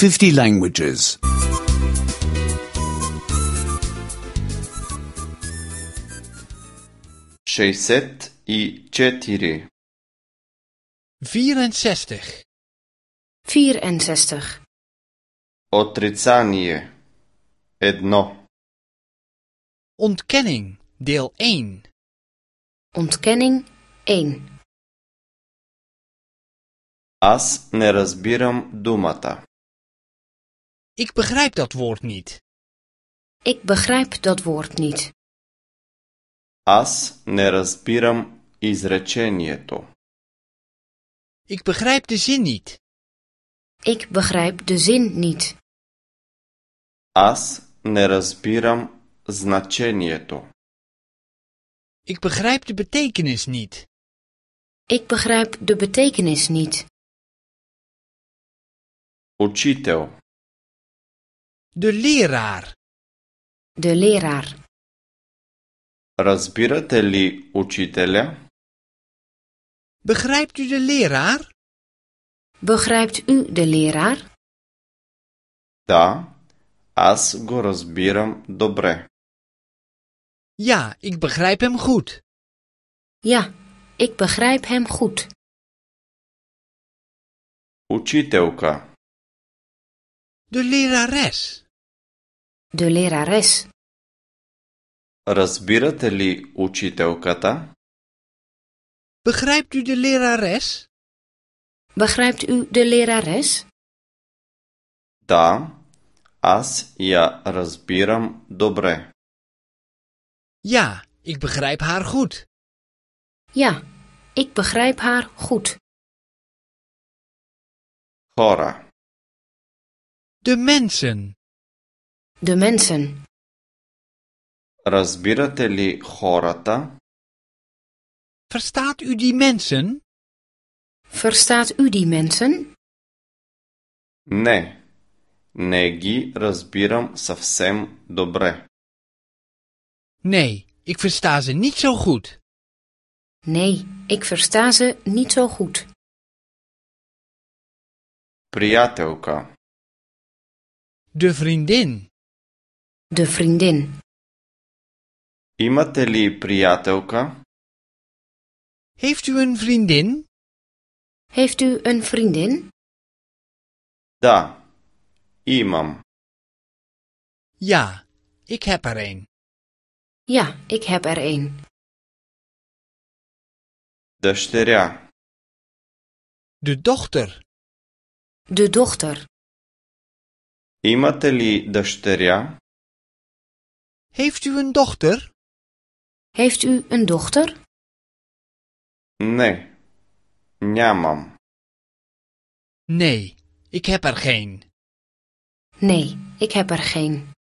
50 languages. 64 64. 64. Отрицание 1 Ontkenning, deel 1. Ontkenning 1. Аз не разбирам думата. Ik begrijp dat woord niet. Ik begrijp dat woord niet. Аз не разбирам изречението. Ik begrijp de zin niet. Ik begrijp de zin niet. Аз не разбирам значението. Ik begrijp de betekenis niet. Ik begrijp de betekenis niet. Учител. De leraar. De leraar. Разбирате ли учителя? Begrijpt u de leraar? Begrijpt u de leraar? Да, аз го разбирам добре. Ja, ik begrijp hem goed. Ja, ik begrijp hem goed. Учителка. De lerares. De lerares. Разбирате ли учителката? Begrijpt u de lerares? Begrijpt u de lerares? Да, аз я разбирам добре. Ja, ik begrijp haar goed. Ja, ik begrijp haar goed. Хора. De mensen. De mensen. Разбирате ли хората? Verstaat u die mensen? Verstaat u die mensen? Не, не ги разбирам съвсем добре. Nee, ik versta ze niet zo goed. Nee, ik versta ze niet zo goed. Приятелка. De vriendin. De vriendin. Имате ли приятелка? Heeft u een vriendin? Heeft u een vriendin? Да, имам. Ja, ik heb er een. Ja, ik heb er een. Дъщеря. De dochter. De dochter. Имате ли дъщеря? Heeft u een dochter? Heeft u een dochter? Не, нямам. Nee, ik heb er geen. Nee, ik heb er geen.